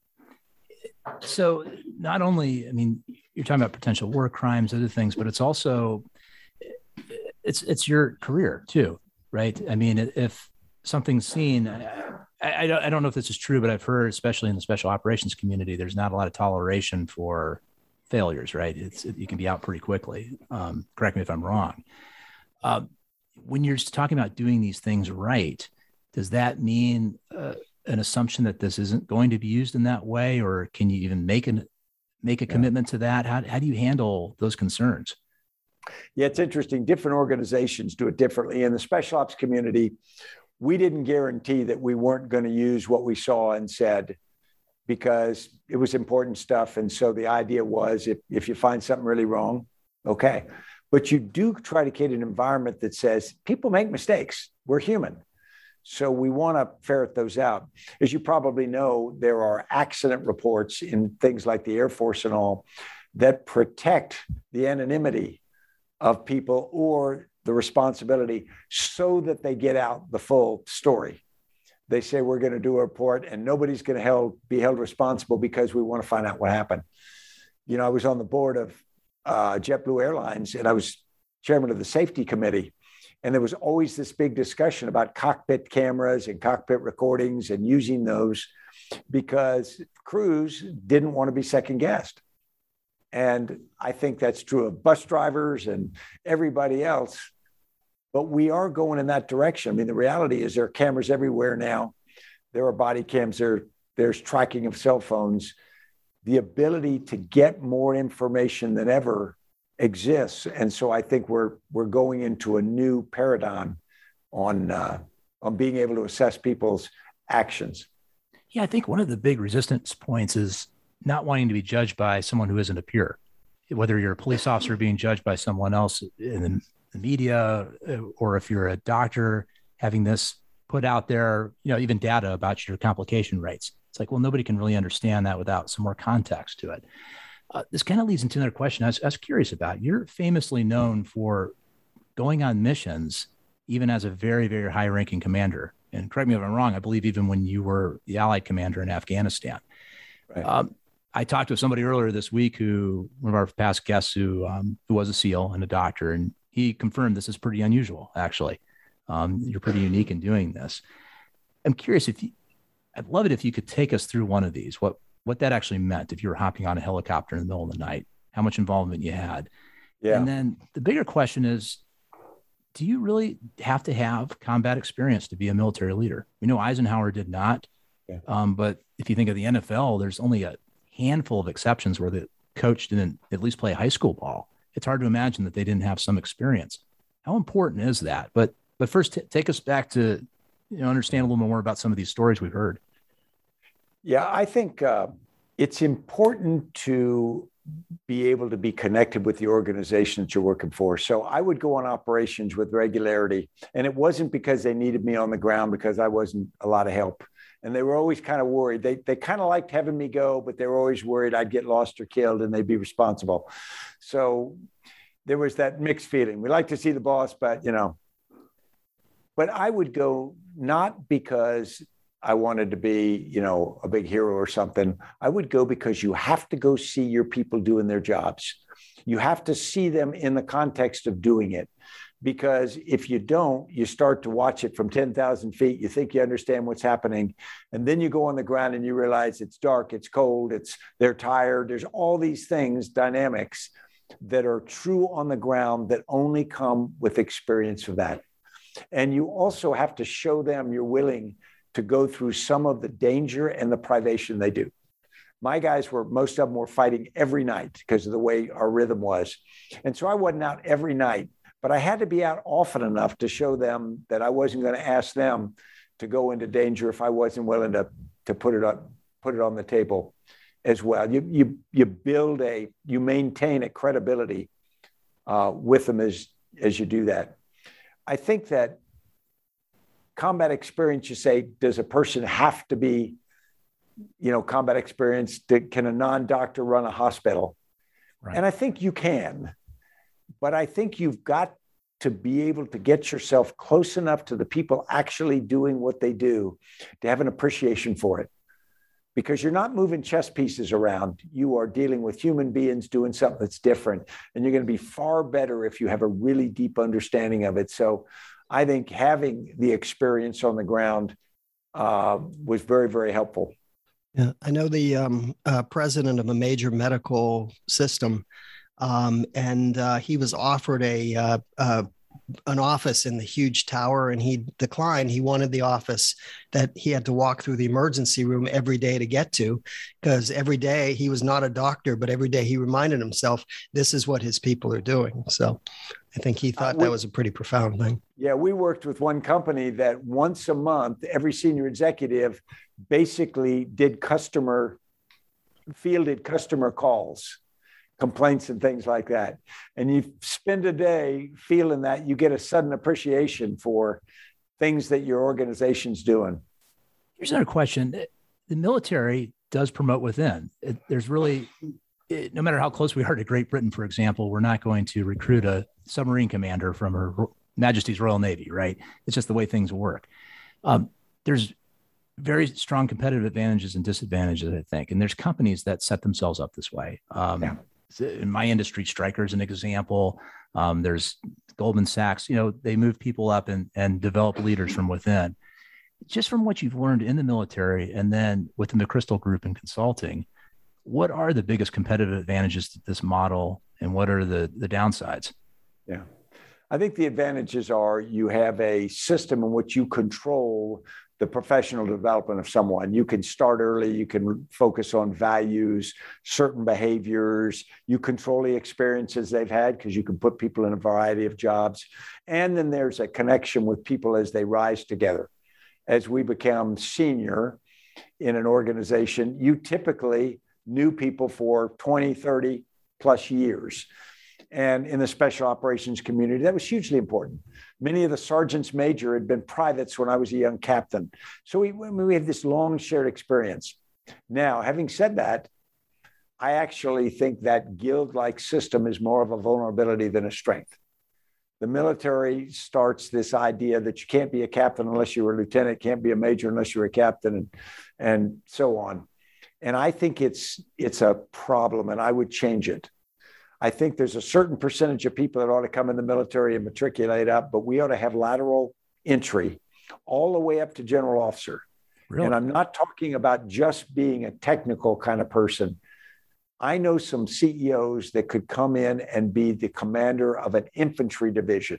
So not only, you're talking about potential war crimes, other things, but it's also, it's your career too, right? If something's seen, I don't know if this is true, but I've heard, especially in the special operations community, there's not a lot of toleration for failures, right? You can be out pretty quickly. Correct me if I'm wrong. When you're talking about doing these things right, does that mean an assumption that this isn't going to be used in that way, or can you even make a commitment to that? How do you handle those concerns? Yeah, it's interesting. Different organizations do it differently. In the special ops community, we didn't guarantee that we weren't going to use what we saw and said, because it was important stuff. And so the idea was, if you find something really wrong, okay. But you do try to create an environment that says people make mistakes. We're human. So we want to ferret those out. As you probably know, there are accident reports in things like the Air Force and all that protect the anonymity of people or the responsibility, so that they get out the full story. They say, we're going to do a report and nobody's going to be held responsible because we want to find out what happened. I was on the board of JetBlue Airlines, and I was chairman of the safety committee. And there was always this big discussion about cockpit cameras and cockpit recordings and using those, because crews didn't want to be second guessed. And I think that's true of bus drivers and everybody else. But we are going in that direction. The reality is there are cameras everywhere now. There are body cams. There's tracking of cell phones. The ability to get more information than ever exists. And so I think we're going into a new paradigm on being able to assess people's actions. Yeah, I think one of the big resistance points is not wanting to be judged by someone who isn't a peer. Whether you're a police officer being judged by someone else in the media, or if you're a doctor having this put out there, even data about your complication rates. It's like, well, nobody can really understand that without some more context to it. This kind of leads into another question I was curious about. You're famously known for going on missions, even as a very, very high ranking commander. And correct me if I'm wrong, I believe even when you were the Allied commander in Afghanistan. Right. I talked to somebody earlier this week one of our past guests who was a SEAL and a doctor, and he confirmed this is pretty unusual, actually. You're pretty unique in doing this. I'm curious I'd love it if you could take us through one of these, what that actually meant, if you were hopping on a helicopter in the middle of the night, how much involvement you had. Yeah. And then the bigger question is, do you really have to have combat experience to be a military leader? We know Eisenhower did not, but if you think of the NFL, there's only a handful of exceptions where the coach didn't at least play high school ball. It's hard to imagine that they didn't have some experience. How important is that? But first, take us back to understand a little more about some of these stories we've heard. Yeah, I think it's important to be able to be connected with the organization that you're working for. So I would go on operations with regularity. And it wasn't because they needed me on the ground, because I wasn't a lot of help. And they were always kind of worried. They kind of liked having me go, but they were always worried I'd get lost or killed and they'd be responsible. So there was that mixed feeling. We like to see the boss, but but I would go not because I wanted to be, a big hero or something. I would go because you have to go see your people doing their jobs. You have to see them in the context of doing it. Because if you don't, you start to watch it from 10,000 feet. You think you understand what's happening. And then you go on the ground and you realize it's dark, it's cold, they're tired. There's all these things, dynamics that are true on the ground that only come with experience of that. And you also have to show them you're willing to go through some of the danger and the privation they do. My guys most of them were fighting every night because of the way our rhythm was. And so I wasn't out every night, but I had to be out often enough to show them that I wasn't going to ask them to go into danger if I wasn't willing to put it on the table as well. You maintain a credibility with them as you do that. I think that combat experience, you say, does a person have to be, combat experience? Can a non-doctor run a hospital? Right. And I think you can, but I think you've got to be able to get yourself close enough to the people actually doing what they do to have an appreciation for it. Because you're not moving chess pieces around. You are dealing with human beings doing something that's different. And you're going to be far better if you have a really deep understanding of it. So I think having the experience on the ground was very, very helpful. Yeah, I know the president of a major medical system, and he was offered an office in the huge tower, and he declined. He wanted the office that he had to walk through the emergency room every day to get to, because every day he was not a doctor, but every day he reminded himself, this is what his people are doing. So I think he thought that was a pretty profound thing. Yeah, we worked with one company that once a month, every senior executive basically fielded customer calls, complaints and things like that. And you spend a day feeling that, you get a sudden appreciation for things that your organization's doing. Here's another question. The military does promote within. There's really, no matter how close we are to Great Britain, for example, we're not going to recruit a submarine commander from Her Majesty's Royal Navy, right? It's just the way things work. There's very strong competitive advantages and disadvantages, I think. And there's companies that set themselves up this way. In my industry, Stryker's an example. There's Goldman Sachs, they move people up and develop leaders from within. Just from what you've learned in the military and then within the Crystal Group and consulting, what are the biggest competitive advantages to this model and what are the downsides? Yeah, I think the advantages are you have a system in which you control the professional development of someone. You can start early, you can focus on values, certain behaviors, you control the experiences they've had because you can put people in a variety of jobs. And then there's a connection with people as they rise together. As we become senior in an organization, you typically knew people for 20, 30 plus years. And in the special operations community, that was hugely important. Many of the sergeants major had been privates when I was a young captain. So we have this long shared experience. Now, having said that, I actually think that guild-like system is more of a vulnerability than a strength. The military starts this idea that you can't be a captain unless you're a lieutenant, can't be a major unless you're a captain, and so on. And I think it's a problem, and I would change it. I think there's a certain percentage of people that ought to come in the military and matriculate up, but we ought to have lateral entry all the way up to general officer. Really? And I'm not talking about just being a technical kind of person. I know some CEOs that could come in and be the commander of an infantry division.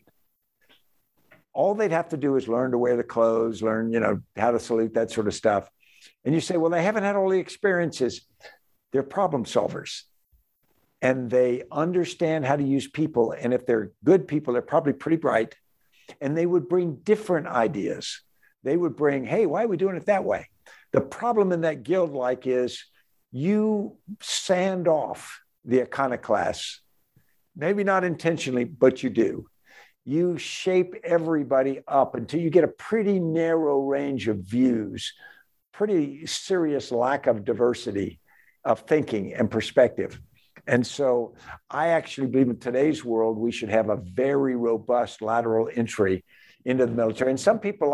All they'd have to do is learn to wear the clothes, learn, how to salute, that sort of stuff. And you say, well, they haven't had all the experiences. They're problem solvers. And they understand how to use people. And if they're good people, they're probably pretty bright. And they would bring different ideas. They would bring, hey, why are we doing it that way? The problem in that guild-like is you sand off the iconoclasts. Maybe not intentionally, but you do. You shape everybody up until you get a pretty narrow range of views, pretty serious lack of diversity of thinking and perspective. And so I actually believe in today's world, we should have a very robust lateral entry into the military. And some people,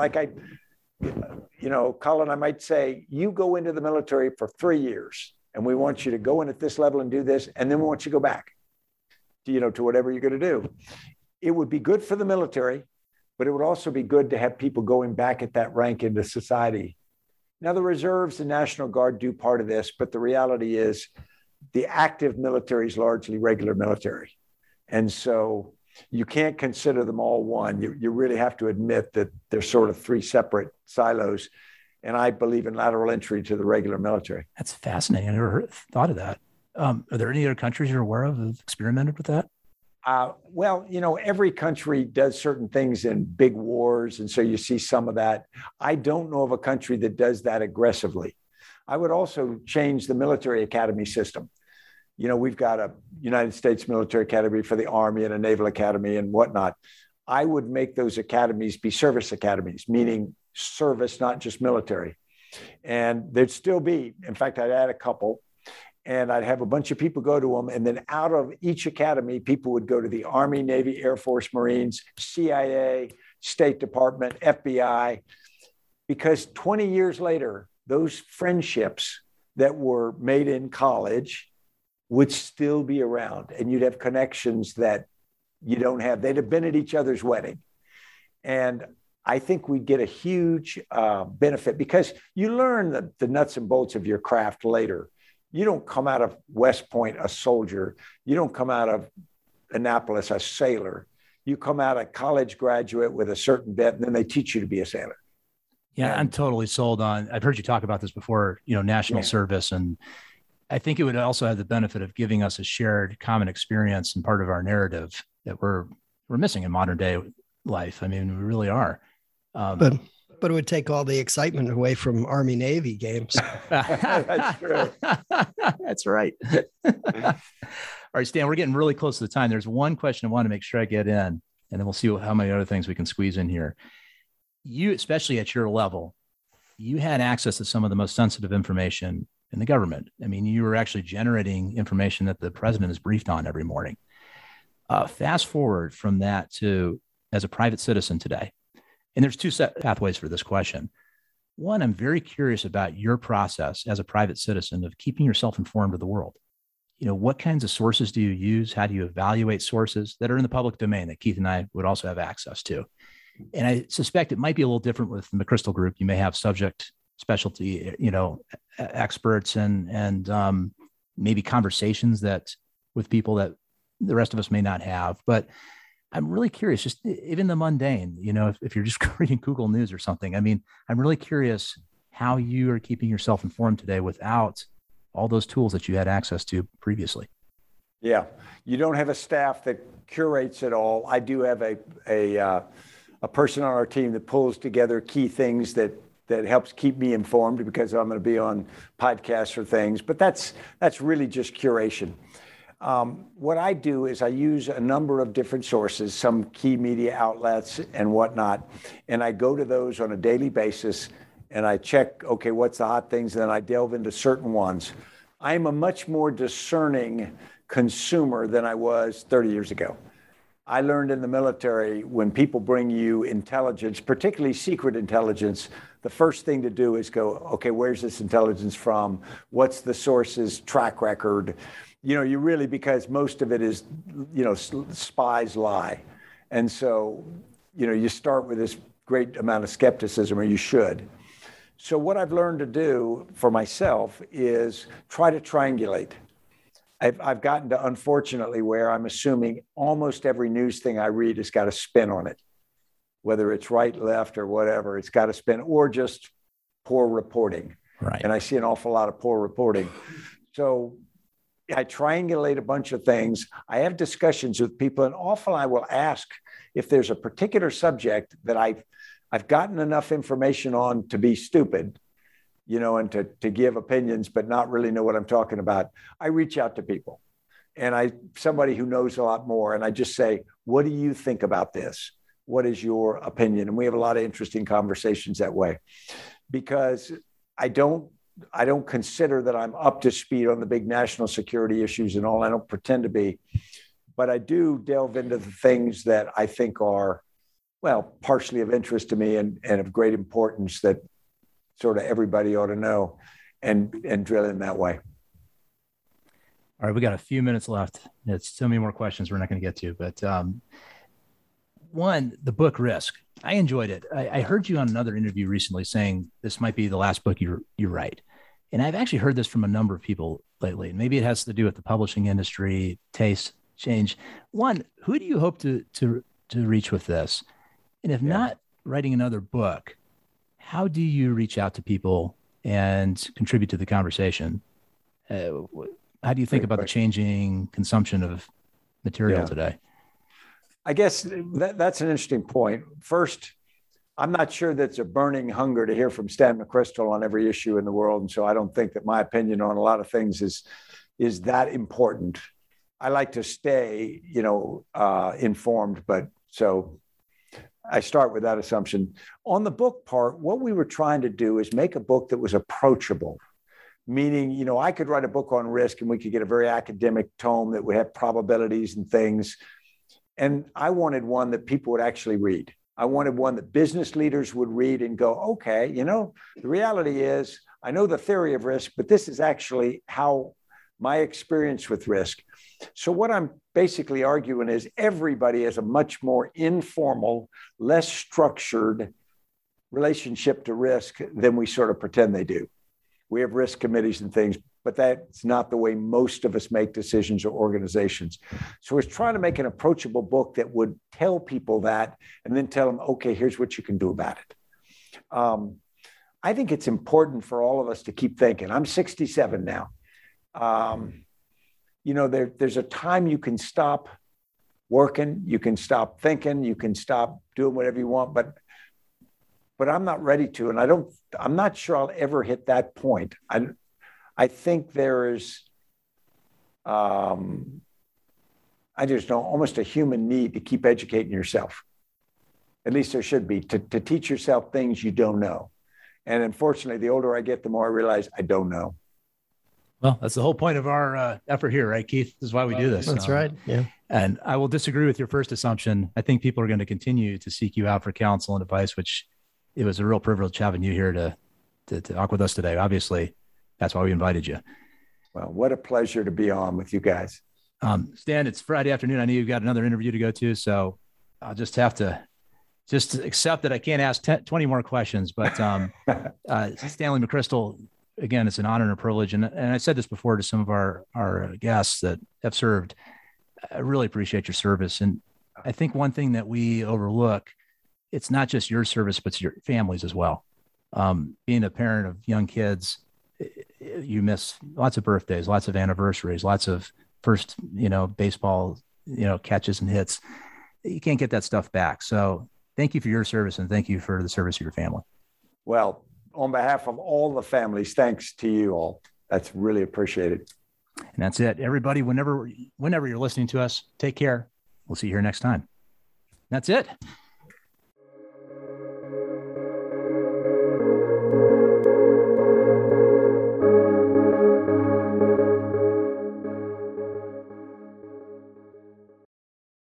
Colin, I might say, you go into the military for 3 years and we want you to go in at this level and do this, and then we want you to go back to whatever you're going to do. It would be good for the military, but it would also be good to have people going back at that rank into society. Now, the reserves and National Guard do part of this, but the reality is the active military is largely regular military. And so you can't consider them all one. You really have to admit that they're sort of three separate silos. And I believe in lateral entry to the regular military. That's fascinating. I never thought of that. Are there any other countries you're aware of that have experimented with that? Every country does certain things in big wars. And so you see some of that. I don't know of a country that does that aggressively. I would also change the military academy system. We've got a United States military academy for the Army and a Naval Academy and whatnot. I would make those academies be service academies, meaning service, not just military. And there'd still be, in fact, I'd add a couple. And I'd have a bunch of people go to them. And then out of each academy, people would go to the Army, Navy, Air Force, Marines, CIA, State Department, FBI, because 20 years later, those friendships that were made in college would still be around. And you'd have connections that you don't have. They'd have been at each other's wedding. And I think we'd get a huge benefit because you learn the nuts and bolts of your craft later. You don't come out of West Point a soldier. You don't come out of Annapolis a sailor. You come out a college graduate with a certain bent, and then they teach you to be a sailor. Yeah, I'm totally sold on. I've heard you talk about this before, national service. And I think it would also have the benefit of giving us a shared common experience and part of our narrative that we're missing in modern day life. I mean, we really are. But it would take all the excitement away from Army Navy games. That's true. That's right. All right, Stan, we're getting really close to the time. There's one question I want to make sure I get in, and then we'll see how many other things we can squeeze in here. You, especially at your level, you had access to some of the most sensitive information in the government. I mean, you were actually generating information that the president is briefed on every morning. Fast forward from that to as a private citizen today. And there's two set pathways for this question. One, I'm very curious about your process as a private citizen of keeping yourself informed of the world. What kinds of sources do you use? How do you evaluate sources that are in the public domain that Keith and I would also have access to? And I suspect it might be a little different with the McChrystal Group. You may have subject specialty, experts and maybe conversations that with people that the rest of us may not have. But I'm really curious, just even the mundane, if you're just reading Google News or something. I mean, I'm really curious how you are keeping yourself informed today without all those tools that you had access to previously. Yeah, you don't have a staff that curates it all. I do have a person on our team that pulls together key things that helps keep me informed because I'm going to be on podcasts or things. But that's really just curation. What I do is I use a number of different sources, some key media outlets and whatnot, and I go to those on a daily basis and I check, okay, what's the hot things, and then I delve into certain ones. I'm a much more discerning consumer than I was 30 years ago. I learned in the military when people bring you intelligence, particularly secret intelligence, the first thing to do is go, okay, where's this intelligence from? What's the source's track record? You really, because most of it is, spies lie. And so, you start with this great amount of skepticism, or you should. So what I've learned to do for myself is try to triangulate. I've gotten to, unfortunately, where I'm assuming almost every news thing I read has got a spin on it, whether it's right, left, or whatever. It's got a spin, or just poor reporting. Right. And I see an awful lot of poor reporting. So I triangulate a bunch of things. I have discussions with people, and often I will ask if there's a particular subject that I've gotten enough information on to be stupid, and to give opinions, but not really know what I'm talking about. I reach out to people and somebody who knows a lot more, and I just say, what do you think about this? What is your opinion? And we have a lot of interesting conversations that way, because I don't consider that I'm up to speed on the big national security issues and all. I don't pretend to be, but I do delve into the things that I think are, well, partially of interest to me and of great importance that sort of everybody ought to know, and drill in that way. All right, we got a few minutes left. It's so many more questions we're not going to get to, but one, the book Risk. I enjoyed it. I heard you on another interview recently saying this might be the last book you write. And I've actually heard this from a number of people lately. And maybe it has to do with the publishing industry, taste change. One, who do you hope to reach with this? And if not writing another book, how do you reach out to people and contribute to the conversation? How do you think about the changing consumption of material today? I guess that's an interesting point. First, I'm not sure that's a burning hunger to hear from Stan McChrystal on every issue in the world. And so I don't think that my opinion on a lot of things is that important. I like to stay, informed, but so I start with that assumption. On the book part, what we were trying to do is make a book that was approachable. Meaning, I could write a book on risk and we could get a very academic tome that would have probabilities and things. And I wanted one that people would actually read. I wanted one that business leaders would read and go, okay, the reality is, I know the theory of risk, but this is actually how my experience with risk. So what I'm basically arguing is everybody has a much more informal, less structured relationship to risk than we sort of pretend they do. We have risk committees and things, but that's not the way most of us make decisions or organizations. So we're trying to make an approachable book that would tell people that and then tell them, okay, here's what you can do about it. I think it's important for all of us to keep thinking. I'm 67 now. There's a time you can stop working, you can stop thinking, you can stop doing whatever you want, but I'm not ready to, and I'm not sure I'll ever hit that point. I think there is, I just know, almost a human need to keep educating yourself. At least there should be, to teach yourself things you don't know. And unfortunately, the older I get, the more I realize I don't know. Well, that's the whole point of our effort here, right, Keith? This is why we do this. That's right. Yeah. And I will disagree with your first assumption. I think people are going to continue to seek you out for counsel and advice, which it was a real privilege having you here to talk with us today. Obviously, that's why we invited you. Well, what a pleasure to be on with you guys. Stan, it's Friday afternoon. I know you've got another interview to go to, so I'll just have to accept that I can't ask 20 more questions. But Stanley McChrystal, again, it's an honor and a privilege. And I said this before to some of our guests that have served. I really appreciate your service. And I think one thing that we overlook, it's not just your service, but your families as well. Being a parent of young kids, you miss lots of birthdays, lots of anniversaries, lots of first, baseball, catches and hits. You can't get that stuff back. So thank you for your service, and thank you for the service of your family. Well, on behalf of all the families, thanks to you all. That's really appreciated. And that's it. Everybody, whenever you're listening to us, take care. We'll see you here next time. That's it.